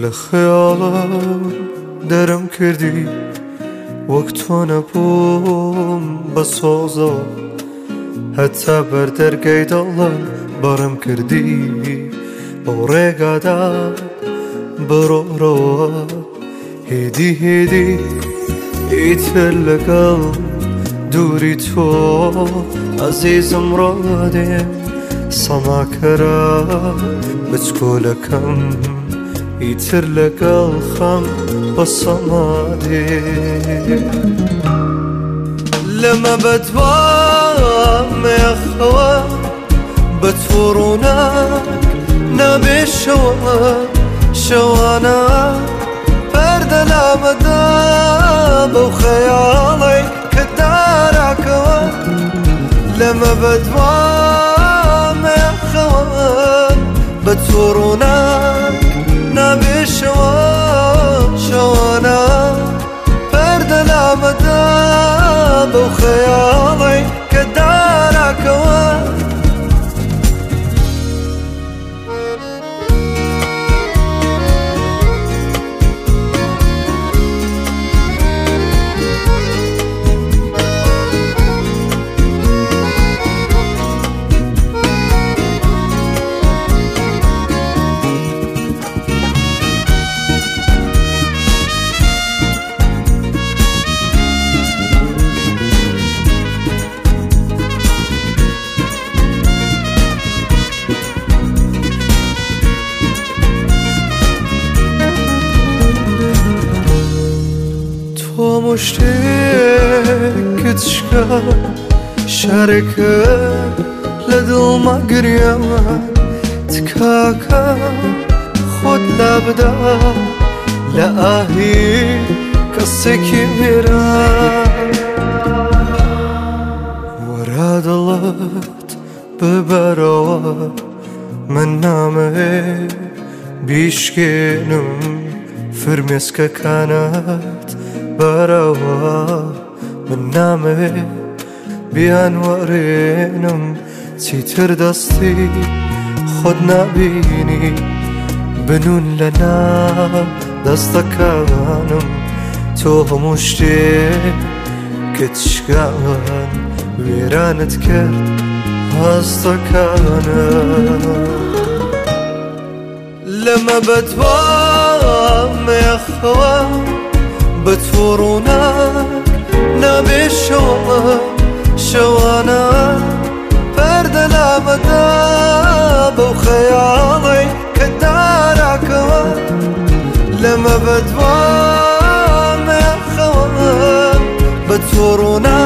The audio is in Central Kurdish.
لخيالم درم كردي وقتنا بوم بسوزا حتى بردر قيد الله برم كردي ورقادا برو روا هدي هدي يتلقى دوري تو عزيزم رادي سماكرا بتقولكم يتلقى الخم بالصمادي لما بدوام يا خوا بتفورونا نبي شوانا فرد الأمداب وخيالي كدارك لما بدوام يا خوا بتفورونا نبي شوانا فرد الأمداب وخيالي كدارك مشتاق تشكى شاركة لدل ما قريما تكاكا خد لابدا لآهي قصكي ميرا وراد اللات ببروا من نامه بيشكينم فرمسكا كانت بروا من نامه بأنوارينم تيتر دستي خدنا بيني بنون لنا دستكانم تو مشتاق كتشكان ويرانت كرد هستكانم لما بدوام يا خوان بتفورونك نبي شوانا فرد الأمداب وخيالي كدارك لما بدوام يا خوان بتفورونك